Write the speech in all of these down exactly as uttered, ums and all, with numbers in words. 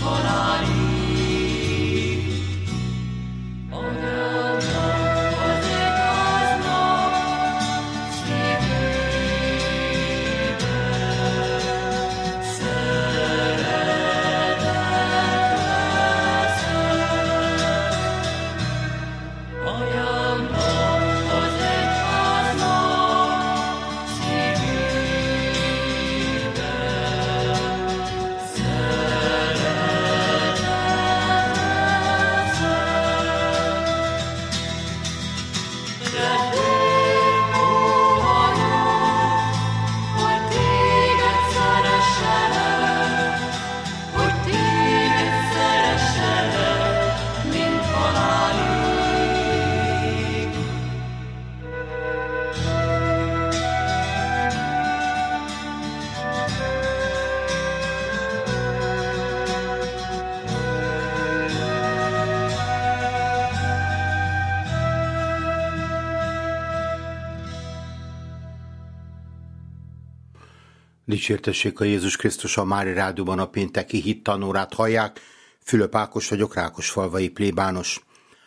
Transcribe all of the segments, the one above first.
Dicsértessék a Jézus Krisztus, a Mária Rádióban a pénteki hittanórát hallják. Fülöp Ákos vagyok, Rákosfalvai plébános.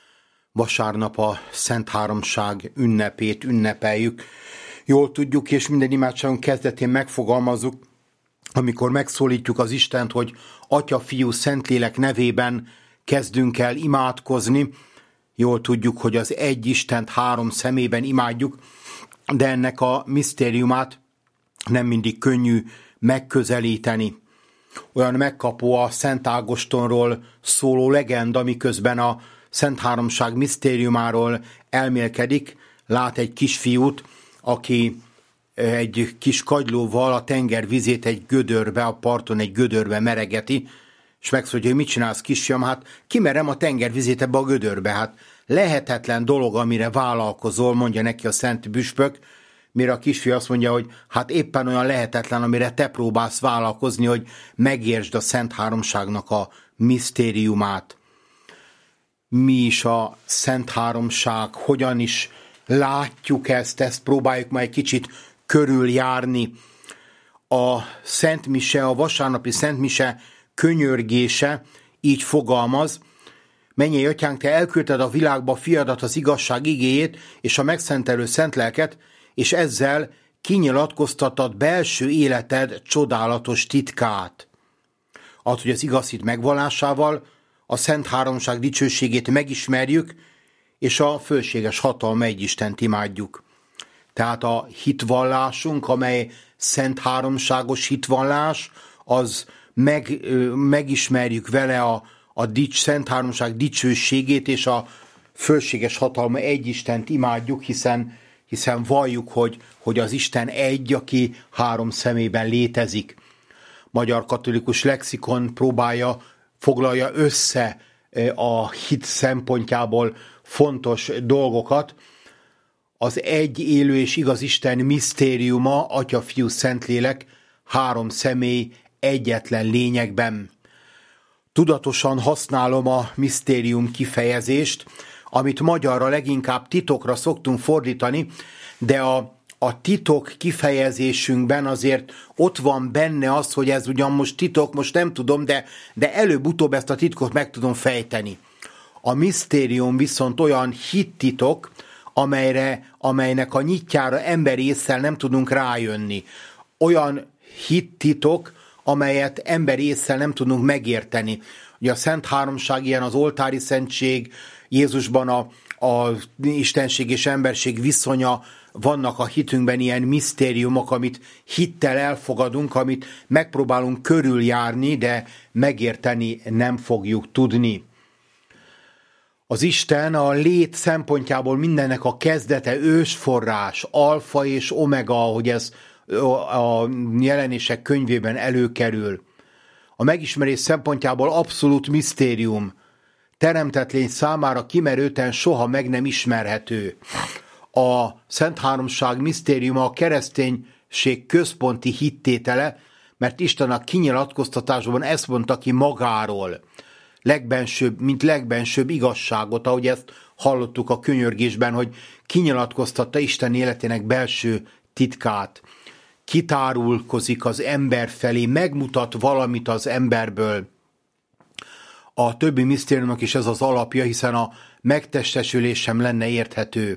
Vasárnap a Szent Háromság ünnepét ünnepeljük. Jól tudjuk, és minden imádságunk kezdetén megfogalmazzuk, amikor megszólítjuk az Istent, hogy Atya, Fiú, Szentlélek nevében kezdünk el imádkozni. Jól tudjuk, hogy az egy Istent három szemében imádjuk, de ennek a misztériumát nem mindig könnyű megközelíteni. Olyan megkapó a Szent Ágostonról szóló legenda, miközben a Szent Háromság misztériumáról elmélkedik. Lát egy kisfiút, aki egy kis kagylóval a tenger vizét egy gödörbe, a parton egy gödörbe meregeti, és megszólítja, hogy mit csinálsz, kisfiam? Hát kimerem a tenger vizét ebbe a gödörbe. Hát lehetetlen dolog, amire vállalkozol, mondja neki a szent püspök, mire a kisfiú azt mondja, hogy hát éppen olyan lehetetlen, amire te próbálsz vállalkozni, hogy megértsd a Szent Háromságnak a misztériumát. Mi is a Szent Háromság, hogyan is látjuk ezt, ezt próbáljuk majd kicsit körüljárni. A Szent Mise, a vasárnapi Szent Mise könyörgése így fogalmaz: Mennyei Atyánk, te elküldted a világba fiadat, az igazság igéjét és a megszentelő szent lelket, és ezzel kinyilatkoztatod belső életed csodálatos titkát. Az, hogy az igaz hit megvallásával a Szent Háromság dicsőségét megismerjük, és a fölséges hatalma egy Istent imádjuk. Tehát a hitvallásunk, amely Szent Háromságos hitvallás, az meg, megismerjük vele a, a dics, Szent Háromság dicsőségét, és a fölséges hatalma egy Istent imádjuk, hiszen hiszen valljuk, hogy, hogy az Isten egy, aki három szemében létezik. Magyar katolikus lexikon próbálja, foglalja össze a hit szempontjából fontos dolgokat. Az egy élő és igaz Isten misztériuma, Atya, Fiú, Szentlélek, három személy egyetlen lényegben. Tudatosan használom a misztérium kifejezést, amit magyarra leginkább titokra szoktunk fordítani, de a, a titok kifejezésünkben azért ott van benne az, hogy ez ugyan most titok, most nem tudom, de, de előbb-utóbb ezt a titkot meg tudom fejteni. A misztérium viszont olyan hittitok, amelyre, amelynek a nyitjára emberi ésszel nem tudunk rájönni. Olyan hittitok, amelyet emberi ésszel nem tudunk megérteni. Ugye a Szent Háromság ilyen, az oltári szentség, Jézusban a, a istenség és emberség viszonya, vannak a hitünkben ilyen misztériumok, amit hittel elfogadunk, amit megpróbálunk körüljárni, de megérteni nem fogjuk tudni. Az Isten a lét szempontjából mindennek a kezdete, ősforrás, alfa és omega, ahogy ez a Jelenések könyvében előkerül. A megismerés szempontjából abszolút misztérium, teremtett lény számára kimerőten soha meg nem ismerhető. A Szent Háromság misztériuma a kereszténység központi hittétele, mert Isten a kinyilatkoztatásban ezt mondta ki magáról, legbensőbb, mint legbensőbb igazságot, ahogy ezt hallottuk a könyörgésben, hogy kinyilatkoztatta Isten életének belső titkát. Kitárulkozik az ember felé, megmutat valamit az emberből. A többi misztériumnak is ez az alapja, hiszen a megtestesülés sem lenne érthető.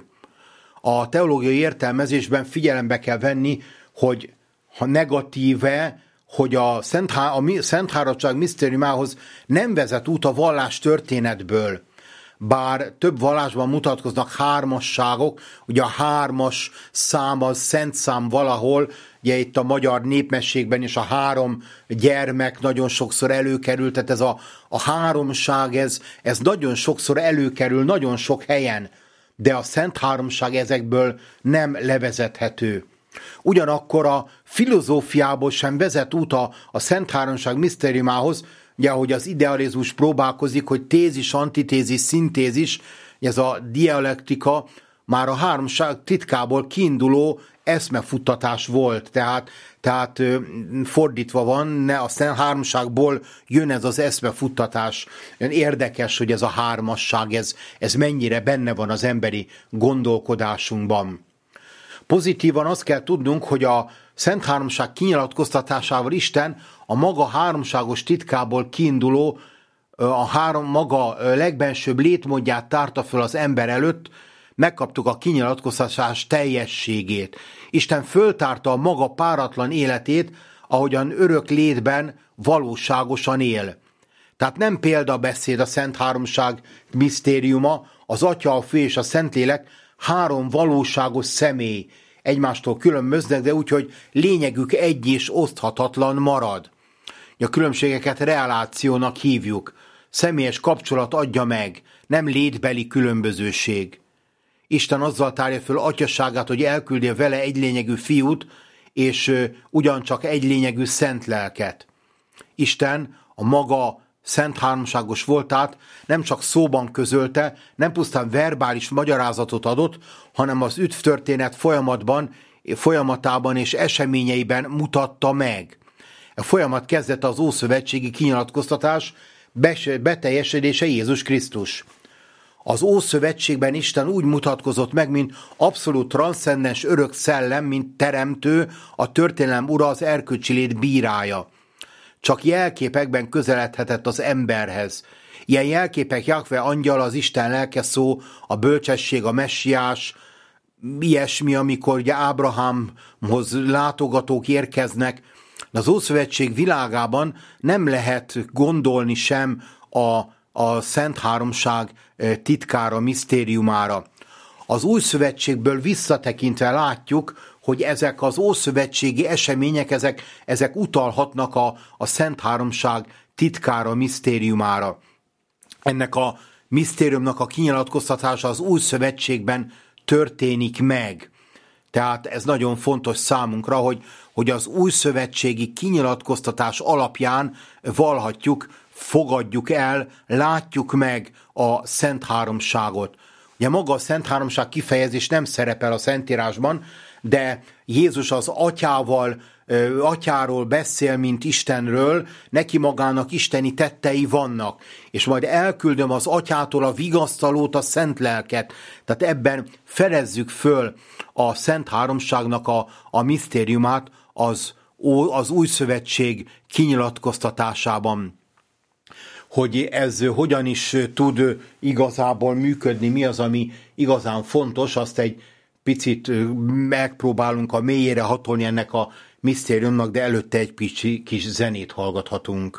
A teológiai értelmezésben figyelembe kell venni, hogy ha negatíve, hogy a Szent, Há- a Szentháromság misztériumához nem vezet út a vallás történetből. Bár több vallásban mutatkoznak hármasságok, ugye a hármas szám az szent szám valahol, ugye itt a magyar népmességben is a három gyermek nagyon sokszor előkerül, tehát ez a, a háromság, ez, ez nagyon sokszor előkerül, nagyon sok helyen, de a Szent Háromság ezekből nem levezethető. Ugyanakkor a filozófiából sem vezet út a, a Szent Háromság misztériumához, ugye, ahogy az idealizmus próbálkozik, hogy tézis, antitézis, szintézis, ez a dialektika már a háromság titkából kiinduló eszmefuttatás volt, tehát, tehát fordítva van, ne a Szent Háromságból jön ez az eszmefuttatás. Érdekes, hogy ez a hármasság, ez, ez mennyire benne van az emberi gondolkodásunkban. Pozitívan azt kell tudnunk, hogy a Szent Háromság kinyilatkoztatásával Isten a maga háromságos titkából kiinduló, a három maga legbensőbb létmódját tárta föl az ember előtt, megkaptuk a kinyilatkoztatás teljességét. Isten föltárta a maga páratlan életét, ahogyan örök létben valóságosan él. Tehát nem példabeszéd a Szent Háromság misztériuma, az Atya, a Fő és a Szentlélek három valóságos személy, egymástól különböznek, de úgy, hogy lényegük egy és oszthatatlan marad. A különbségeket relációnak hívjuk. Személyes kapcsolat adja meg, nem létbeli különbözőség. Isten azzal tárja föl atyaságát, hogy elküldi vele egy lényegű fiút, és ugyancsak egy lényegű szent lelket. Isten a maga szent háromságos voltát nem csak szóban közölte, nem pusztán verbális magyarázatot adott, hanem az üdvtörténet folyamatban, folyamatában és eseményeiben mutatta meg. A folyamat kezdete az ószövetségi kinyilatkoztatás beteljesedése Jézus Krisztus. Az Ószövetségben Isten úgy mutatkozott meg, mint abszolút transzcendens örök szellem, mint teremtő, a történelem ura, az erkölcsi lét bírája. Csak jelképekben közeledhetett az emberhez. Ilyen jelképek Jahve angyal, az Isten lelke szó, a bölcsesség, a messiás, ilyesmi, amikor ugye Ábrahámhoz látogatók érkeznek. Az Ószövetség világában nem lehet gondolni sem a, a Szent Háromság titkára, misztériumára. Az Új Szövetségből visszatekintve látjuk, hogy ezek az ószövetségi események, ezek, ezek utalhatnak a, a Szent Háromság titkára, misztériumára. Ennek a misztériumnak a kinyilatkoztatása az Új Szövetségben történik meg. Tehát ez nagyon fontos számunkra, hogy, hogy az új szövetségi kinyilatkoztatás alapján vallhatjuk, fogadjuk el, látjuk meg a Szent Háromságot. Ugye maga a Szent Háromság kifejezés nem szerepel a Szentírásban, de Jézus az atyával, atyáról beszél, mint Istenről, neki magának isteni tettei vannak, és majd elküldöm az atyától a vigasztalót, a szent lelket. Tehát ebben fedezzük föl a Szent Háromságnak a, a misztériumát az, az új szövetség kinyilatkoztatásában. Hogy ez hogyan is tud igazából működni, mi az, ami igazán fontos, azt egy picit megpróbálunk a mélyére hatolni ennek a misztériumnak, de előtte egy pici kis zenét hallgathatunk.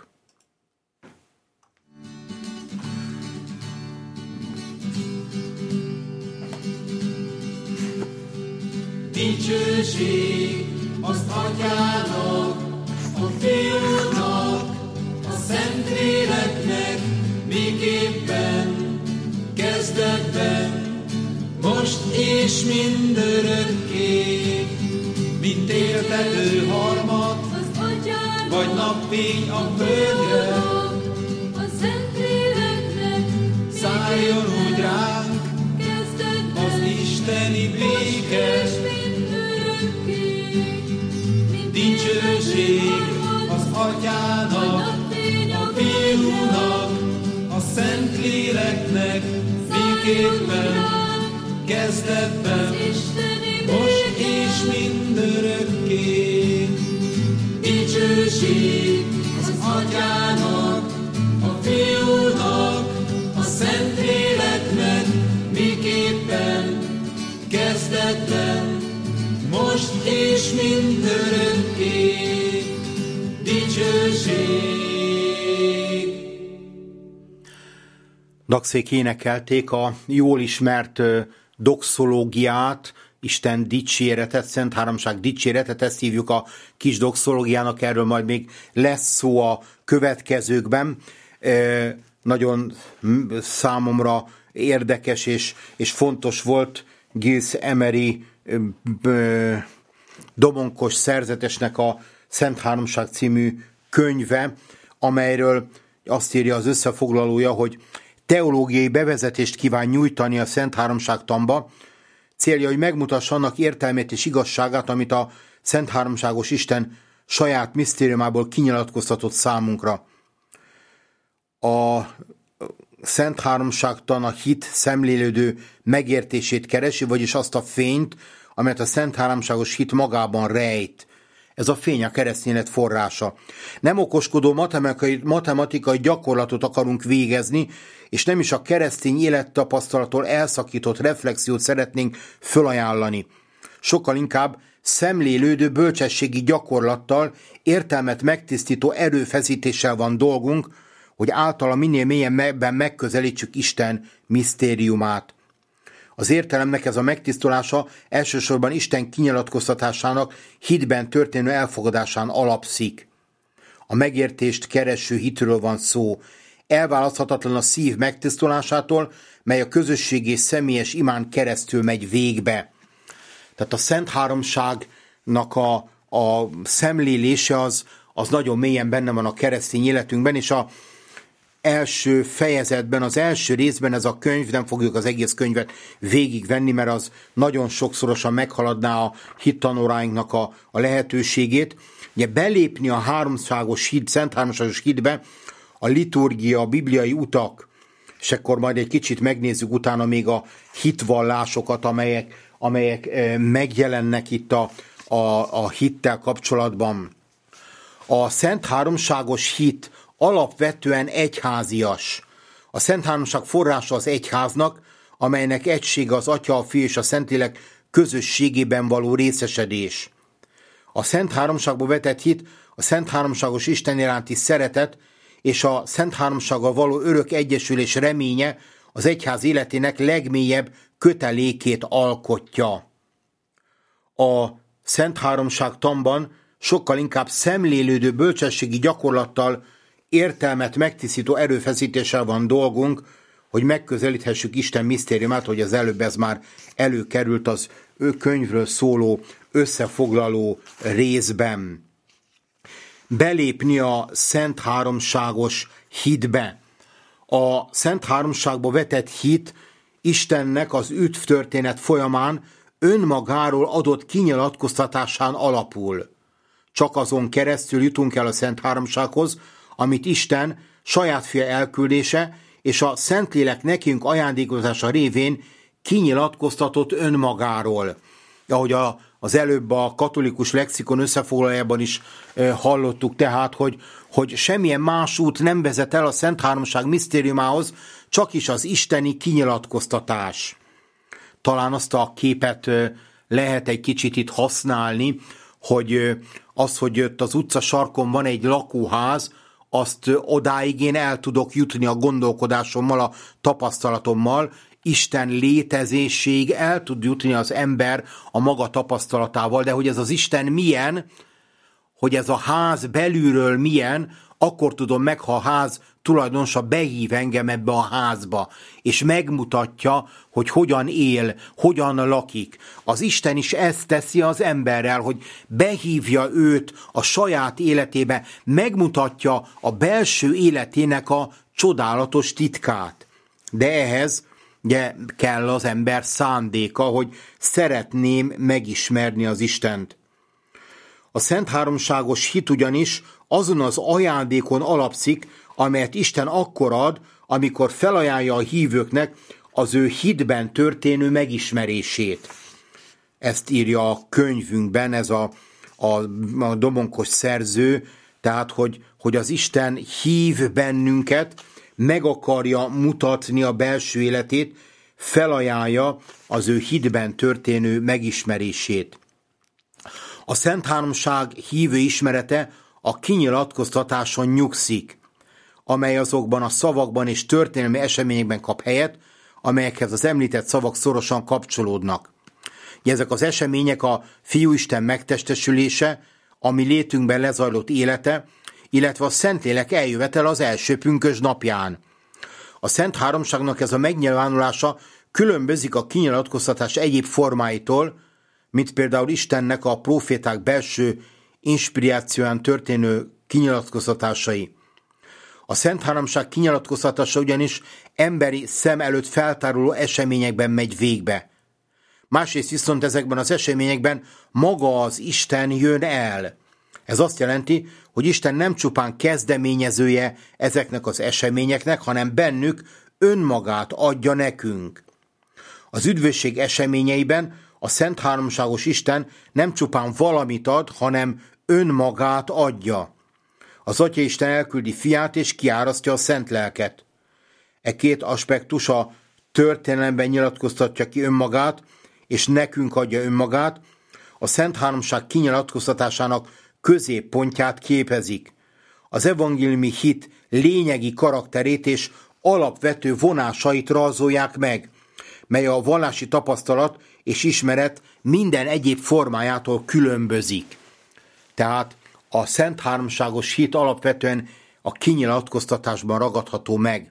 Dicsőség az Atyának, a Fiúnak, a Szentléleknek, miképpen kezdetben, most és mindörökké, mint éltető harmat, vagy napfény a földre, a Szentléleknek, szálljon úgy ránk az isteni béke. Dicsőség az Atyának, a Fiúnak, a Szentléleknek, béképpen, kezdetben, most és mindörökké. Dicsőség az Atyának, a Fiúnak, kezdetben, most és mindörökké, dicsőség. Dagszék énekelték a jól ismert doxológiát, Isten dicséretet, Szent Háromság dicséretet, ezt hívjuk a kis doxológiának, erről majd még lesz szó a következőkben. E, nagyon számomra érdekes és, és fontos volt Giles Emery e, domonkos szerzetesnek a Szent Háromság című könyve, amelyről azt írja az összefoglalója, hogy teológiai bevezetést kíván nyújtani a Szent Háromság tamba, célja, hogy megmutassa annak értelmét és igazságát, amit a Szent Háromságos Isten saját misztériumából kinyilatkoztatott számunkra. A Szent Háromságtan a hit szemlélődő megértését keresi, vagyis azt a fényt, amelyet a Szent Háromságos hit magában rejt. Ez a fény a keresztény élet forrása. Nem okoskodó matematikai, matematikai gyakorlatot akarunk végezni, és nem is a keresztény élettapasztalattól elszakított reflexiót szeretnénk fölajánlani. Sokkal inkább szemlélődő bölcsességi gyakorlattal, értelmet megtisztító erőfeszítéssel van dolgunk, hogy általa minél mélyebben megközelítsük Isten misztériumát. Az értelemnek ez a megtisztulása elsősorban Isten kinyilatkoztatásának hitben történő elfogadásán alapszik. A megértést kereső hitről van szó. Elválaszthatatlan a szív megtisztulásától, mely a közösségi és személyes imán keresztül megy végbe. Tehát a Szent Háromságnak a, a szemlélése az, az nagyon mélyen benne van a keresztény életünkben, és a első fejezetben, az első részben ez a könyv, nem fogjuk az egész könyvet végigvenni, mert az nagyon sokszorosan meghaladná a hittanóráinknak a, a lehetőségét. Ugye belépni a háromságos hit, Szent Háromságos hitbe, a liturgia, a bibliai utak, és akkor majd egy kicsit megnézzük utána még a hitvallásokat, amelyek, amelyek megjelennek itt a, a, a hittel kapcsolatban. A Szent Háromságos hit alapvetően egyházias. A Szent Háromság forrása az egyháznak, amelynek egysége az Atya, a Fiú és a Szentlélek közösségében való részesedés. A Szent Háromságba vetett hit a Szent Háromságos Isten iránti szeretet és a Szent Háromsággal való örök egyesülés reménye az egyház életének legmélyebb kötelékét alkotja. A Szent Háromság tanban sokkal inkább szemlélődő bölcsességi gyakorlattal, értelmet megtisztító erőfeszítéssel van dolgunk, hogy megközelíthessük Isten misztériumát, hogy az előbb ez már előkerült az ő könyvről szóló összefoglaló részben. Belépni a Szent Háromságos hitbe. A Szent Háromságba vetett hit Istennek az üdvtörténet folyamán önmagáról adott kinyilatkoztatásán alapul. Csak azon keresztül jutunk el a Szent Háromsághoz, amit Isten saját fia elküldése és a Szentlélek nekünk ajándékozása révén kinyilatkoztatott önmagáról. Ahogy a, az előbb a katolikus lexikon összefoglalójában is e, hallottuk tehát, hogy, hogy semmilyen más út nem vezet el a Szent Háromság misztériumához, csak is az isteni kinyilatkoztatás. Talán azt a képet e, lehet egy kicsit itt használni, hogy e, az, hogy ott az utca sarkon van egy lakóház, azt odáig én el tudok jutni a gondolkodásommal, a tapasztalatommal, Isten létezéséig el tud jutni az ember a maga tapasztalatával, de hogy ez az Isten milyen, hogy ez a ház belülről milyen, akkor tudom meg, ha a ház tulajdonosa behív engem ebbe a házba, és megmutatja, hogy hogyan él, hogyan lakik. Az Isten is ezt teszi az emberrel, hogy behívja őt a saját életébe, megmutatja a belső életének a csodálatos titkát. De ehhez ugye, kell az ember szándéka, hogy szeretném megismerni az Istent. A Szent Háromságos hit ugyanis azon az ajándékon alapszik, amelyet Isten akkor ad, amikor felajánlja a hívőknek az ő hitben történő megismerését. Ezt írja a könyvünkben ez a, a, a domonkos szerző, tehát, hogy, hogy az Isten hív bennünket, meg akarja mutatni a belső életét, felajánlja az ő hitben történő megismerését. A Szent Háromság hívő ismerete a kinyilatkoztatáson nyugszik, amely azokban a szavakban és történelmi eseményekben kap helyet, amelyekhez az említett szavak szorosan kapcsolódnak. Ezek az események a Fiúisten megtestesülése, a mi létünkben lezajlott élete, illetve a Szentlélek eljövetel az első pünkösd napján. A Szent Háromságnak ez a megnyilvánulása különbözik a kinyilatkoztatás egyéb formáitól, mint például Istennek a próféták belső inspirációján történő kinyilatkoztatásai. A Szent Háromság kinyilatkoztatása ugyanis emberi szem előtt feltáruló eseményekben megy végbe. Másrészt viszont ezekben az eseményekben maga az Isten jön el. Ez azt jelenti, hogy Isten nem csupán kezdeményezője ezeknek az eseményeknek, hanem bennük önmagát adja nekünk. Az üdvösség eseményeiben a Szent Háromságos Isten nem csupán valamit ad, hanem önmagát adja. Az Atya Isten elküldi fiát és kiárasztja a Szent Lelket. E két aspektus a történelemben nyilatkoztatja ki önmagát, és nekünk adja önmagát, a Szent Háromság kinyilatkoztatásának középpontját képezik. Az evangéliumi hit lényegi karakterét és alapvető vonásait rajzolják meg, mely a vallási tapasztalat és ismeret minden egyéb formájától különbözik. Tehát a Szent Háromságos hit alapvetően a kinyilatkoztatásban ragadható meg.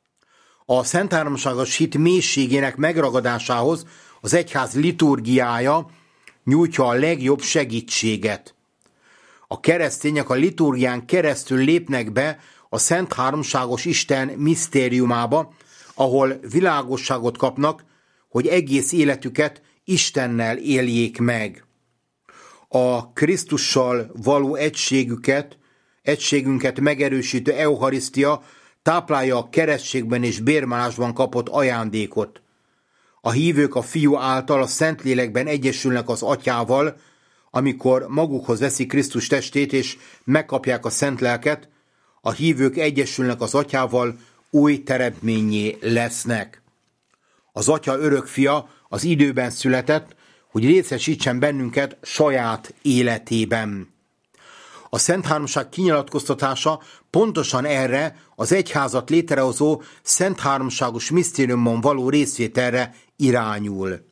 A Szent Háromságos hit mélységének megragadásához az egyház liturgiája nyújtja a legjobb segítséget. A keresztények a liturgián keresztül lépnek be a Szent Háromságos Isten misztériumába, ahol világosságot kapnak, hogy egész életüket Istennel éljék meg. A Krisztussal való egységüket, egységünket megerősítő eucharisztia táplálja a keresztségben és bérmálásban kapott ajándékot. A hívők a Fiú által a Szentlélekben egyesülnek az Atyával, amikor magukhoz veszik Krisztus testét és megkapják a Szent Lelket, a hívők egyesülnek az Atyával, új teremtménnyé lesznek. Az Atya örökfia az időben született, hogy részesítsen bennünket saját életében. A Szent Háromság kinyilatkoztatása pontosan erre az egyházat létrehozó Szent Háromságos misztériumon való részvételre irányul.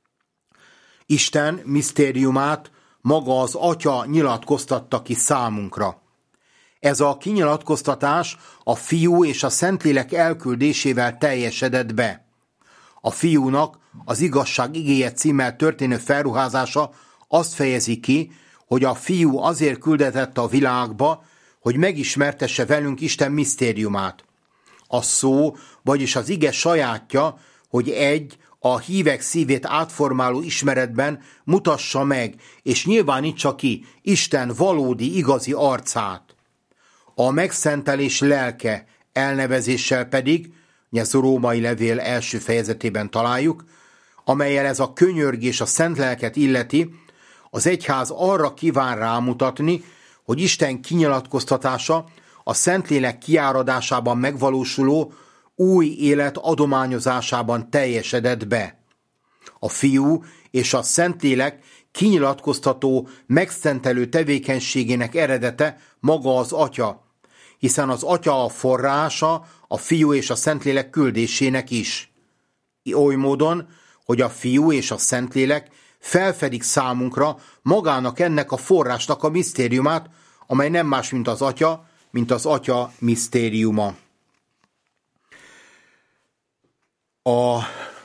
Isten misztériumát maga az Atya nyilatkoztatta ki számunkra. Ez a kinyilatkoztatás a Fiú és a Szentlélek elküldésével teljesedett be. A Fiúnak az igazság igéje címmel történő felruházása azt fejezi ki, hogy a Fiú azért küldetett a világba, hogy megismertesse velünk Isten misztériumát. A szó, vagyis az ige sajátja, hogy egy a hívek szívét átformáló ismeretben mutassa meg, és nyilvánítsa ki Isten valódi, igazi arcát. A megszentelés lelke elnevezéssel pedig, ez a római levél első fejezetében találjuk, amellyel ez a könyörgés a Szent Lelket illeti, az egyház arra kíván rámutatni, hogy Isten kinyilatkoztatása a Szentlélek kiáradásában megvalósuló új élet adományozásában teljesedett be. A Fiú és a Szentlélek kinyilatkoztató, megszentelő tevékenységének eredete maga az Atya, hiszen az Atya a forrása a Fiú és a Szentlélek küldésének is. Oly módon, hogy a Fiú és a Szentlélek felfedik számunkra magának ennek a forrásnak a misztériumát, amely nem más, mint az Atya, mint az Atya misztériuma. A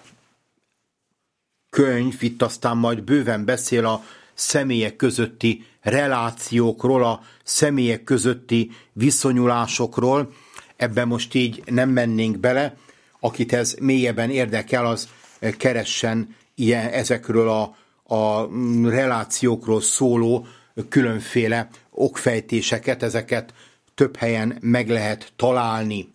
könyv itt aztán majd bőven beszél a személyek közötti relációkról, a személyek közötti viszonyulásokról. Ebben most így nem mennénk bele. Akit ez mélyebben érdekel, az keressen ilyen, ezekről a, a relációkról szóló különféle okfejtéseket, ezeket több helyen meg lehet találni.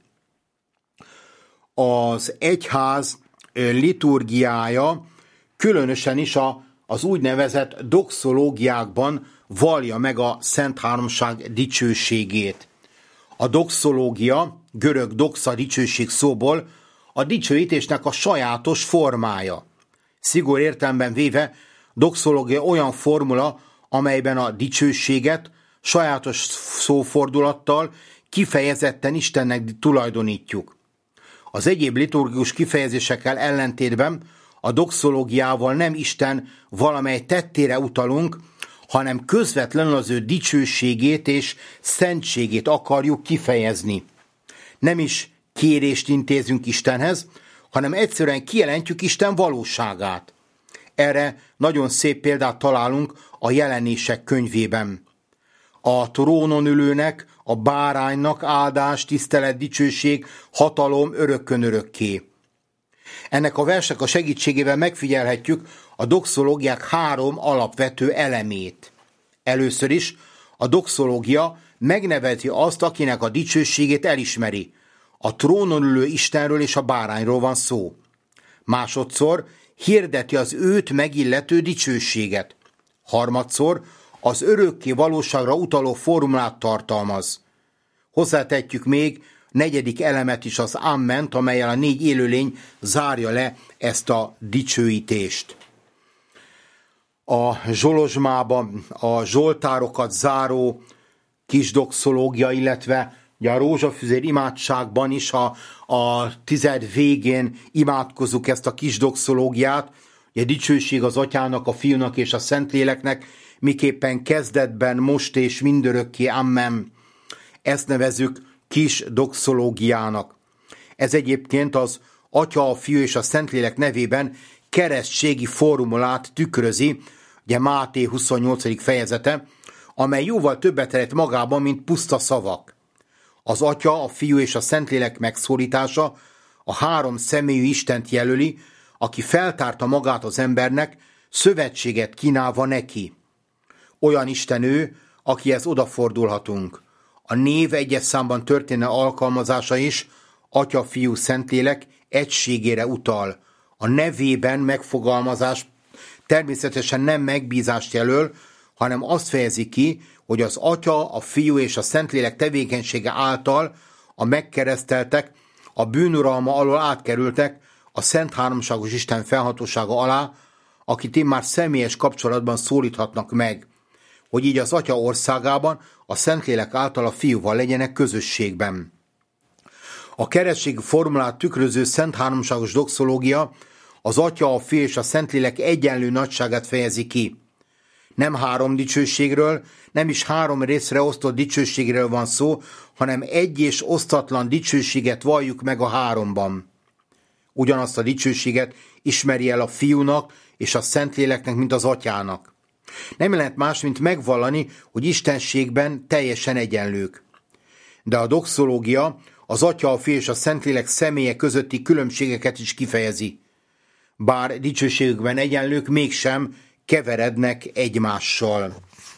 Az egyház liturgiája különösen is a, az úgynevezett doxológiákban vallja meg a Szent Háromság dicsőségét. A doxológia, görög doxa dicsőség szóból, a dicsőítésnek a sajátos formája. Szigorú értelemben véve doxológia olyan formula, amelyben a dicsőséget sajátos szófordulattal kifejezetten Istennek tulajdonítjuk. Az egyéb liturgikus kifejezésekkel ellentétben a doxológiával nem Isten valamely tettére utalunk, hanem közvetlenül az ő dicsőségét és szentségét akarjuk kifejezni. Nem is kérést intézünk Istenhez, hanem egyszerűen kijelentjük Isten valóságát. Erre nagyon szép példát találunk a Jelenések könyvében. A trónon ülőnek, a báránynak áldás, tisztelet, dicsőség, hatalom örökkön örökké. Ennek a versnek a segítségével megfigyelhetjük a doxológiák három alapvető elemét. Először is a doxológia megnevezi azt, akinek a dicsőségét elismeri. A trónon ülő Istenről és a bárányról van szó. Másodszor hirdeti az őt megillető dicsőséget. Harmadszor az örökké valóságra utaló formulát tartalmaz. Hozzátetjük még negyedik elemet is, az amment, amellyel a négy élőlény zárja le ezt a dicsőítést. A zsolozsmában a zsoltárokat záró kis doxológia, illetve a rózsafüzér imádságban is a, a tized végén imádkozzuk ezt a kis doxológiát, a dicsőség az Atyának, a Fiúnak és a Szentléleknek, miképpen kezdetben, most és mindörökké, amen. Ezt nevezzük kis doxológiának. Ez egyébként az Atya, a Fiú és a Szentlélek nevében keresztségi formulát tükrözi, ugye Máté huszonnyolcadik fejezete, amely jóval többet rejt magában, mint puszta szavak. Az Atya, a Fiú és a Szentlélek megszólítása a három személyű Istent jelöli, aki feltárta magát az embernek, szövetséget kínálva neki. Olyan Isten ő, akihez odafordulhatunk. A név egyes számban történő alkalmazása is Atya, Fiú, Szentlélek egységére utal. A nevében megfogalmazás természetesen nem megbízást jelöl, hanem azt fejezi ki, hogy az Atya, a Fiú és a Szentlélek tevékenysége által a megkereszteltek a bűnuralma alól átkerültek a Szent Háromságos Isten felhatósága alá, akit immár személyes kapcsolatban szólíthatnak meg, hogy így az Atya országában a Szentlélek által a Fiúval legyenek közösségben. A keresztségi formulát tükröző Szent Háromságos doxológia az Atya, a Fiú és a Szentlélek egyenlő nagyságát fejezi ki. Nem három dicsőségről, nem is három részre osztott dicsőségről van szó, hanem egy és osztatlan dicsőséget valljuk meg a háromban. Ugyanazt a dicsőséget ismeri el a Fiúnak és a Szentléleknek, mint az Atyának. Nem jelent más, mint megvallani, hogy istenségben teljesen egyenlők. De a doxológia az Atya, a Fiú és a Szentlélek személye közötti különbségeket is kifejezi. Bár dicsőségükben egyenlők, mégsem keverednek egymással.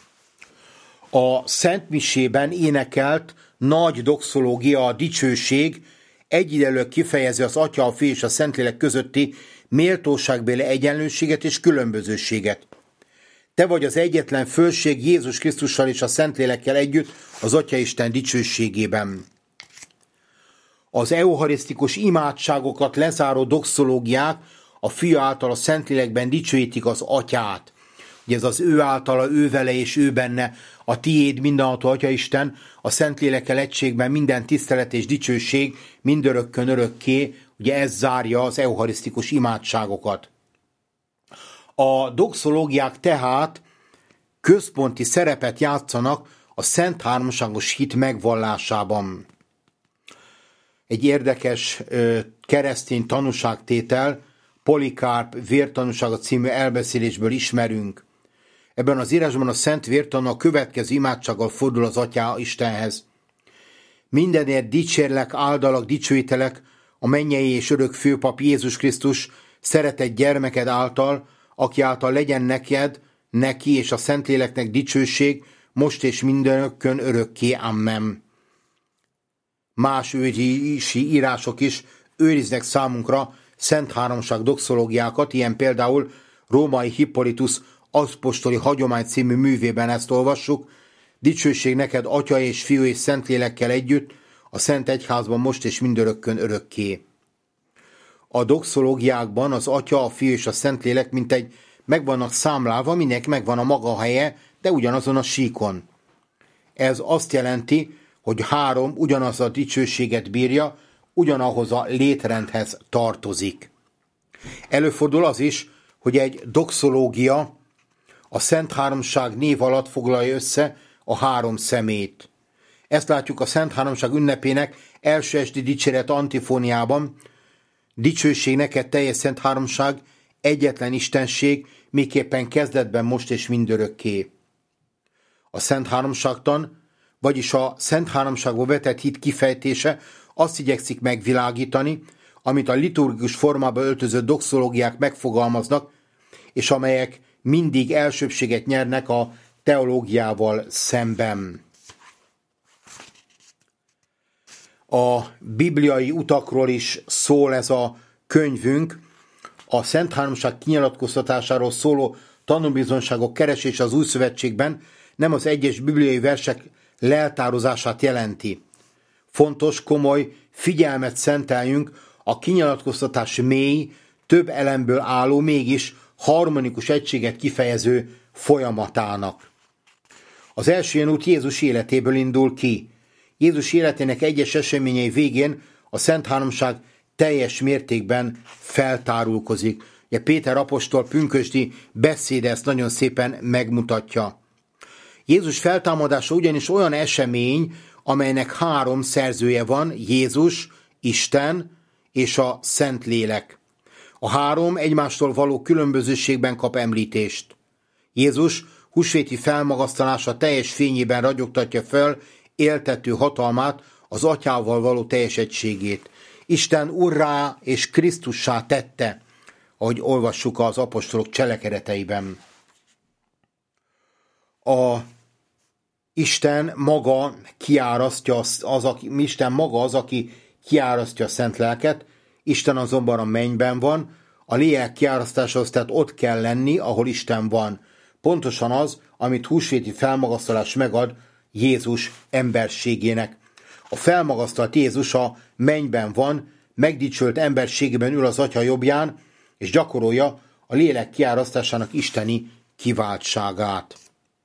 A Szentmisében énekelt nagy doxológia, a dicsőség egyidejűleg kifejezi az Atya, a Fiú és a Szentlélek közötti méltóságbéli egyenlőséget és különbözőséget. Te vagy az egyetlen fölség Jézus Krisztussal és a Szentlélekkel együtt az Atyaisten dicsőségében. Az eucharisztikus imádságokat lezáró doxológiák a Fiú által a Szentlélekben dicsőítik az Atyát. Ugye ez az ő általa, ő vele és ő benne, a tiéd mindenható Atyaisten, a Szentlélekkel egységben minden tisztelet és dicsőség mindörökkön örökké, ugye ez zárja az eucharisztikus imádságokat. A doxológiák tehát központi szerepet játszanak a Szent Háromságos hit megvallásában. Egy érdekes ö, keresztény tanúságtétel, Polikárp vértanúsága című elbeszélésből ismerünk. Ebben az írásban a Szent Vértanú a következő imádsággal fordul az Atya Istenhez. Mindenért dicsérlek, áldalak, dicsőítelek a mennyei és örök főpap Jézus Krisztus szeretett gyermeked által, aki által legyen neked, neki és a Szentléleknek dicsőség, most és mindenökkön örökké, amen. Más ősi írások is őriznek számunkra Szent Háromság doxológiákat, ilyen például Római Hippolytus apostoli hagyomány című művében ezt olvassuk: dicsőség neked, Atya és Fiú és Szentlélekkel együtt, a Szent Egyházban most és mindörökkön örökké. A doxológiákban az Atya, a Fiú és a Szentlélek mintegy meg vannak számlálva, mindenki megvan a maga helye, de ugyanazon a síkon. Ez azt jelenti, hogy három ugyanaz a dicsőséget bírja, ugyanahoz a létrendhez tartozik. Előfordul az is, hogy egy doxológia a Szent Háromság név alatt foglalja össze a három szemét. Ezt látjuk a Szent Háromság ünnepének első esti dicséret antifóniában. Dicsőség neked, teljes Szent Háromság, egyetlen Istenség, miképpen kezdetben, most és mindörökké. A Szent Háromságtan, vagyis a Szent Háromságba vetett hit kifejtése azt igyekszik megvilágítani, amit a liturgikus formába öltözött doxológiák megfogalmaznak, és amelyek mindig elsőbbséget nyernek a teológiával szemben. A bibliai utakról is szól ez a könyvünk, a Szent Háromság kinyilatkoztatásáról szóló tanúbizonyságok keresése az Új Szövetségben nem az egyes bibliai versek leltározását jelenti. Fontos, komoly figyelmet szenteljünk a kinyilatkoztatás mély, több elemből álló, mégis harmonikus egységet kifejező folyamatának. Az első ilyen út Jézus életéből indul ki. Jézus életének egyes eseményei végén a Szent Háromság teljes mértékben feltárulkozik. Ugye Péter apostol pünkösdi beszéde ezt nagyon szépen megmutatja. Jézus feltámadása ugyanis olyan esemény, amelynek három szerzője van, Jézus, Isten és a Szentlélek. A három egymástól való különbözőségben kap említést. Jézus húsvéti felmagasztalása teljes fényében ragyogtatja fel éltető hatalmát, az Atyával való teljes egységét. Isten Urrá és Krisztussá tette, ahogy olvassuk az apostolok cselekedeteiben. A Isten maga kiárasztja az, az aki, Isten maga az, aki kiárasztja a szent lelket, Isten azonban a mennyben van, a lélek kiárasztáshoz tehát ott kell lenni, ahol Isten van. Pontosan az, amit húsvéti felmagasztalás megad Jézus emberségének. A felmagasztalt Jézus a mennyben van, megdicsölt emberségében ül az Atya jobbján, és gyakorolja a lélek kiárasztásának isteni kiváltságát.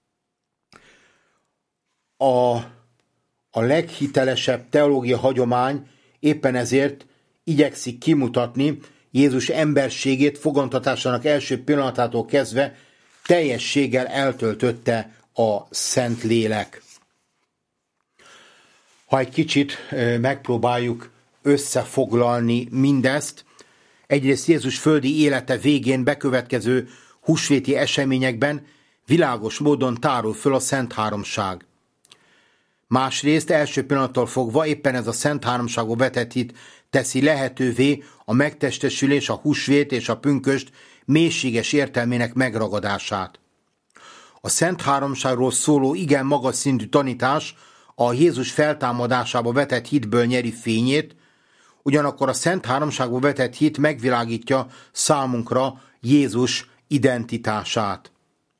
A, a leghitelesebb teológia hagyomány éppen ezért igyekszik kimutatni Jézus emberségét fogantatásának első pillanatától kezdve teljességgel eltöltötte a Szentlélek. Ha egy kicsit megpróbáljuk összefoglalni mindezt, egyrészt Jézus földi élete végén bekövetkező húsvéti eseményekben világos módon tárul föl a Szent Háromság. Másrészt első pillanattól fogva éppen ez a Szent Háromságba vetett hit teszi lehetővé a megtestesülés, a húsvét és a pünkösd mélységes értelmének megragadását. A Szent Háromságról szóló igen magas szintű tanítás a Jézus feltámadásába vetett hitből nyeri fényét, ugyanakkor a Szent Háromságba vetett hit megvilágítja számunkra Jézus identitását.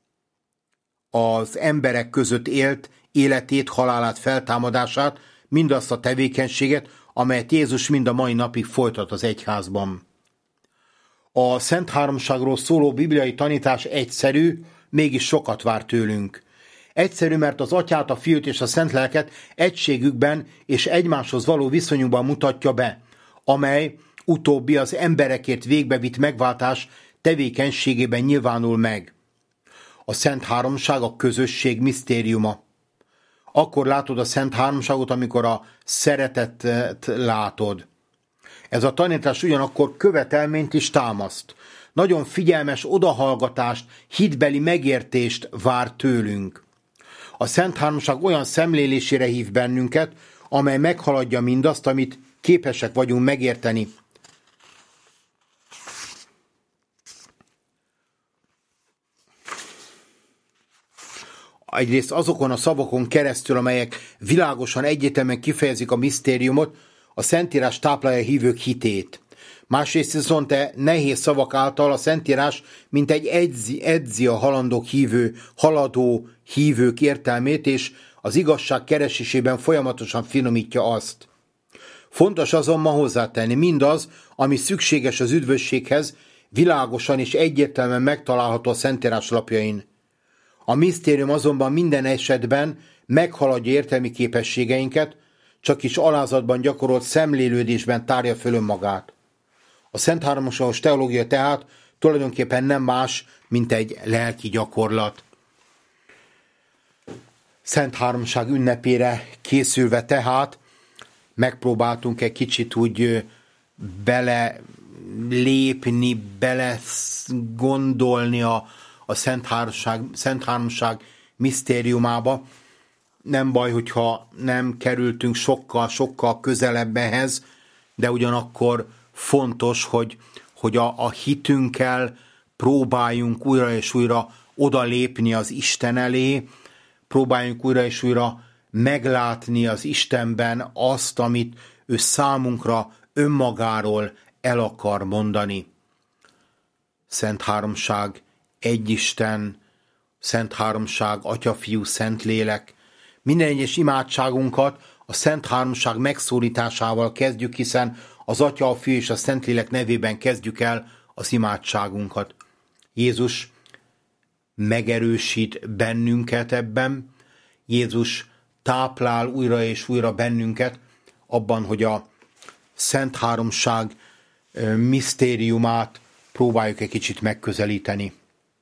Az emberek között élt életét, halálát, feltámadását, mindazt a tevékenységet, amelyet Jézus mind a mai napig folytat az egyházban. A Szent Háromságról szóló bibliai tanítás egyszerű, mégis sokat vár tőlünk. Egyszerű, mert az Atyát, a Fiút és a Szentlelket egységükben és egymáshoz való viszonyukban mutatja be, amely utóbbi az emberekért végbevitt megváltás tevékenységében nyilvánul meg. A Szent Háromság a közösség misztériuma. Akkor látod a Szent Háromságot, amikor a szeretetet látod. Ez a tanítás ugyanakkor követelményt is támaszt. Nagyon figyelmes odahallgatást, hitbeli megértést vár tőlünk. A Szent Háromság olyan szemlélésére hív bennünket, amely meghaladja mindazt, amit képesek vagyunk megérteni. Egyrészt azokon a szavakon keresztül, amelyek világosan, egyértelműen kifejezik a misztériumot, a Szentírás táplálja a hívők hitét. Másrészt viszont e nehéz szavak által a Szentírás mint egy edzi, edzi a halandók hívő, haladó hívők értelmét, és az igazság keresésében folyamatosan finomítja azt. Fontos azonban hozzátenni, mindaz, ami szükséges az üdvösséghez, világosan és egyértelműen megtalálható a Szentírás lapjain. A misztérium azonban minden esetben meghaladja értelmi képességeinket, csak is alázatban gyakorolt szemlélődésben tárja föl önmagát. A Szent Háromságos teológia tehát tulajdonképpen nem más, mint egy lelki gyakorlat. Szent Háromság ünnepére készülve tehát megpróbáltunk egy kicsit úgy bele lépni, bele gondolni a, a Szent Háromság, Szent Háromság misztériumába. Nem baj, hogyha nem kerültünk sokkal-sokkal közelebb ehhez, de ugyanakkor fontos, hogy, hogy a, a hitünkkel próbáljunk újra és újra odalépni az Isten elé, próbáljunk újra és újra meglátni az Istenben azt, amit ő számunkra önmagáról el akar mondani. Szent Háromság, egy Isten, Szent Háromság, Atya, Fiú, Szentlélek. Minden egyes imádságunkat a Szent Háromság megszólításával kezdjük, hiszen az Atya, a Fiú és a Szentlélek nevében kezdjük el az imádságunkat. Jézus megerősít bennünket ebben, Jézus táplál újra és újra bennünket abban, hogy a Szent Háromság misztériumát próbáljuk egy kicsit megközelíteni.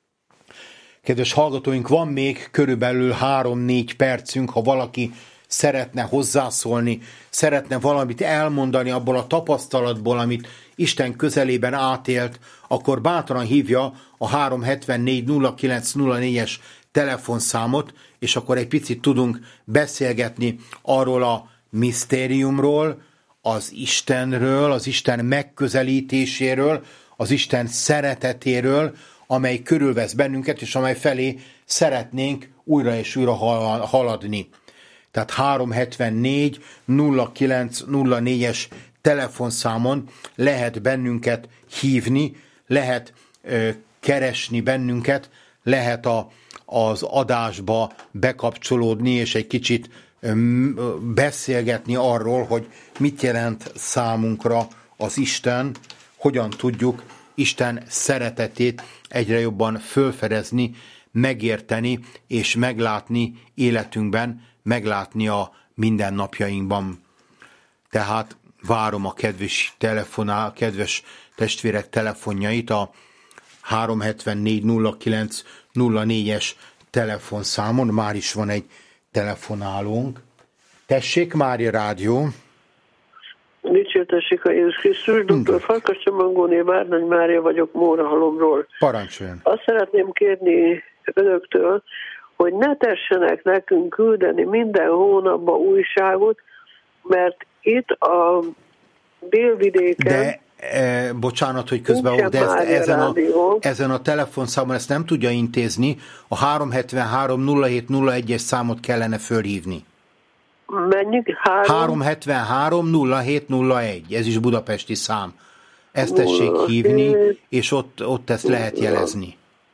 Kedves hallgatóink, van még körülbelül három-négy percünk, ha valaki szeretne hozzászólni, szeretne valamit elmondani abból a tapasztalatból, amit Isten közelében átélt, akkor bátran hívja a három hetvennégy nulla kilenc nulla négyes telefonszámot, és akkor egy picit tudunk beszélgetni arról a misztériumról, az Istenről, az Isten megközelítéséről, az Isten szeretetéről, amely körülvesz bennünket, és amely felé szeretnénk újra és újra haladni. Tehát három hetvennégy nulla kilenc nulla négyes telefonszámon lehet bennünket hívni, lehet ö, keresni bennünket, lehet a, az adásba bekapcsolódni, és egy kicsit ö, beszélgetni arról, hogy mit jelent számunkra az Isten, hogyan tudjuk Isten szeretetét egyre jobban fölfedezni, megérteni és meglátni életünkben, meglátni a mindennapjainkban. Tehát várom a kedves telefonál, kedves testvérek telefonjait a három hetvennégy nulla kilenc nulla négyes telefonszámon. Már is van egy telefonálónk. Tessék, Mária Rádió! Dicsértessék a Jézus Krisztus, doktor Farkas Csomagóné, Bárnány Mária vagyok, Mórahalomról. Parancsoljon! Azt szeretném kérni önöktől, hogy ne tessenek nekünk küldeni minden hónapban újságot, mert itt a délvidéken... De, e, bocsánat, hogy közben, de ezt, ezen, a, ezen a telefonszámon ezt nem tudja intézni, a három hetvenhárom nulla hét nulla egyes számot kellene fölhívni. Menjük? három hetvenhárom nulla hét nulla egy, ez is budapesti szám. Ezt tessék hívni, és ott, ott ezt lehet jelezni.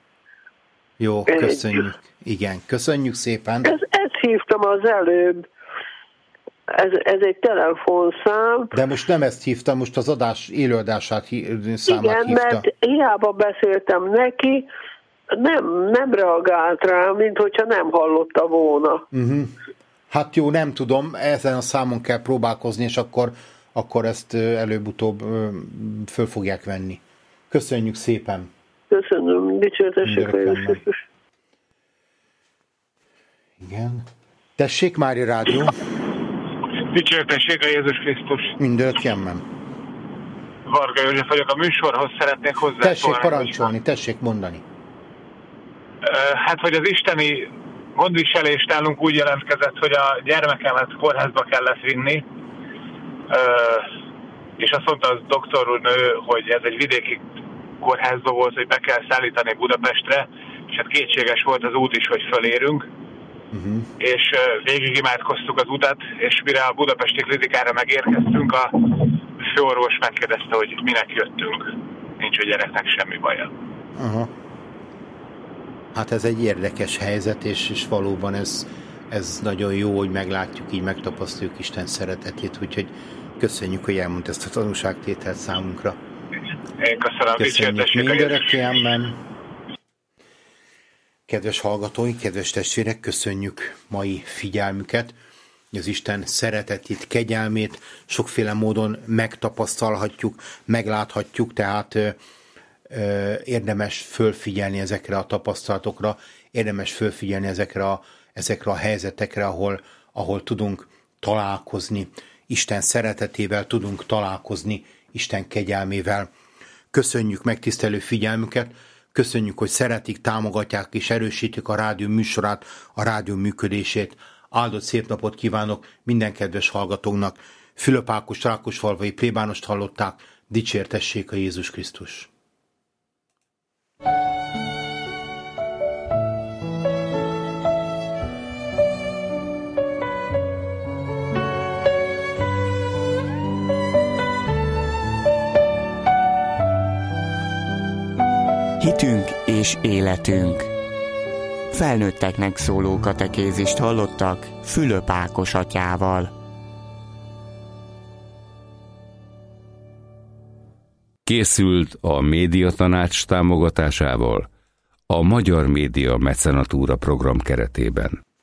Jó, köszönjük. Igen, köszönjük szépen. Ez, ezt hívtam az előbb. Ez, ez egy telefonszám. De most nem ezt hívtam, most az adás élőadását számát Igen, hívta. mert hiába beszéltem neki, nem, nem reagált rá, mint hogyha nem hallotta volna. Uh-huh. Hát jó, nem tudom, ezen a számon kell próbálkozni, és akkor, akkor ezt előbb-utóbb föl fogják venni. Köszönjük szépen! Köszönöm, dicsértessék a Jézus Krisztus. Igen. Tessék, Mária Rádió! Dicsértessék a Jézus Krisztus! Mindent kemmen. Varga József vagyok, a műsorhoz szeretnék hozzászólni. Tessék parancsolni, tessék mondani. Hát, hogy az isteni gondviselés nálunk úgy jelentkezett, hogy a gyermekemet kórházba kellett vinni, és azt mondta az doktornő, hogy ez egy vidéki kórházba volt, hogy be kell szállítani Budapestre, és hát kétséges volt az út is, hogy fölérünk, uh-huh. és végig imádkoztuk az utat, és mire a budapesti klinikára megérkeztünk, a főorvos megkérdezte, hogy minek jöttünk, nincs a gyereknek semmi baja. Uh-huh. Hát ez egy érdekes helyzet, és, és valóban ez, ez nagyon jó, hogy meglátjuk, így megtapasztaljuk Isten szeretetét, úgyhogy Köszönjük, hogy elmondta ezt a tanúságtételt számunkra. Én köszönöm. Köszönjük mindörökkémben. Kedves hallgatói, kedves testvérek, köszönjük mai figyelmüket. Az Isten szeretetét, kegyelmét sokféle módon megtapasztalhatjuk, megláthatjuk, tehát ö, ö, érdemes fölfigyelni ezekre a tapasztalatokra, érdemes fölfigyelni ezekre a, ezekre a helyzetekre, ahol, ahol tudunk találkozni Isten szeretetével, tudunk találkozni Isten kegyelmével. Köszönjük megtisztelő figyelmüket, köszönjük, hogy szeretik, támogatják és erősítik a rádió műsorát, a rádió működését. Áldott szép napot kívánok minden kedves hallgatónak. Fülöp Ákos rákosfalvai plébánost hallották, dicsértessék a Jézus Krisztus. Hitünk és életünk. Felnőtteknek szóló katekézist hallottak Fülöp Ákos atyával. Készült a Médiatanács támogatásával a Magyar Média Mecenatúra program keretében.